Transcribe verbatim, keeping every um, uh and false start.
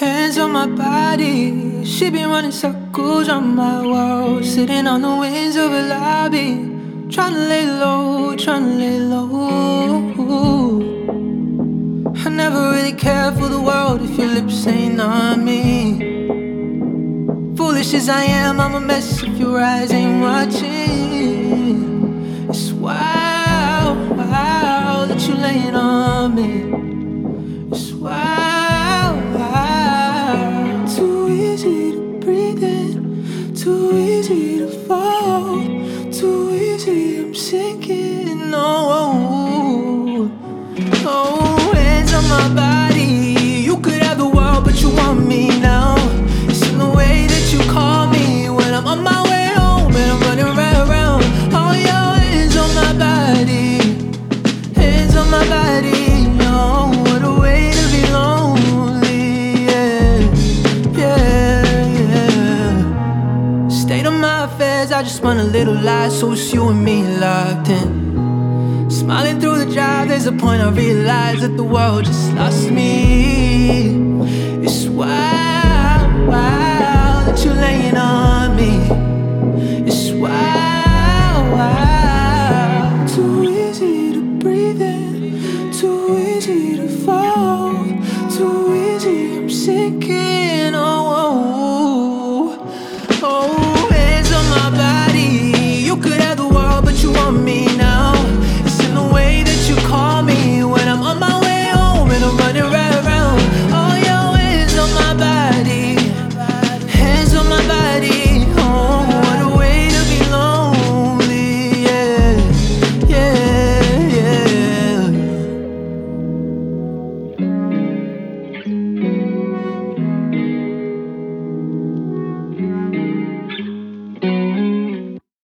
Hands on my body, she been running circles on my wall. Sitting on the wings of a lobby, tryna lay low, tryna lay low. I never really cared for the world if your lips ain't on me. Foolish as I am, I'm a mess if your eyes ain't watching. It's wild, wild that you laying on me. It's wild, wild. Too easy to breathe in, too easy to fall, too easy, I'm sinking. Oh, oh, hands on my body. You could have the world, but you want me now. It's in the way that you call me when I'm on my way home and I'm running right around. Oh, your hands on my body, hands on my body. Oh, what a way to be lonely, yeah, yeah, yeah. State of my affairs, I just spun a little lie, so it's you and me locked in. Smiling through the drive, there's a point I realize that the world just lost me. It's wild, wild that you're laying on me. It's wild, wild. Too easy to breathe in, too easy to fall, too easy, I'm sinking. Oh, oh, oh, hands on my body. You could have the world, but you want me